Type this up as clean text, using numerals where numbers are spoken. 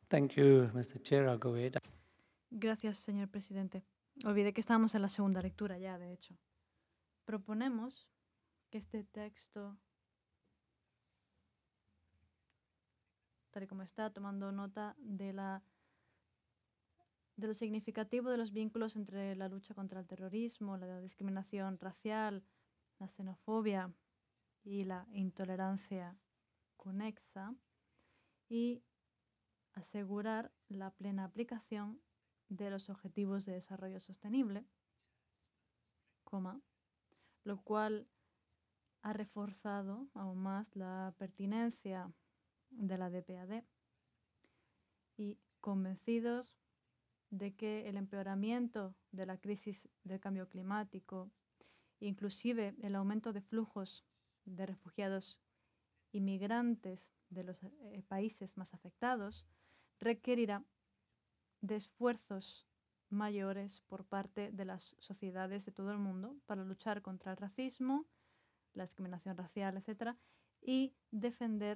Thank you, Mr. Chair. I'll go ahead. Gracias, señor presidente. Olvidé que estábamos en la segunda lectura ya, de hecho. Proponemos que este texto, tal y como está, tomando nota de lo significativo de los vínculos entre la lucha contra el terrorismo, la discriminación racial, la xenofobia y la intolerancia conexa, y asegurar la plena aplicación de los Objetivos de Desarrollo Sostenible, lo cual ha reforzado aún más la pertinencia de la DPAD, y convencidos de que el empeoramiento de la crisis del cambio climático, inclusive el aumento de flujos de refugiados y migrantes de los países más afectados, requerirá de esfuerzos mayores por parte de las sociedades de todo el mundo para luchar contra el racismo, la discriminación racial, etc., y defender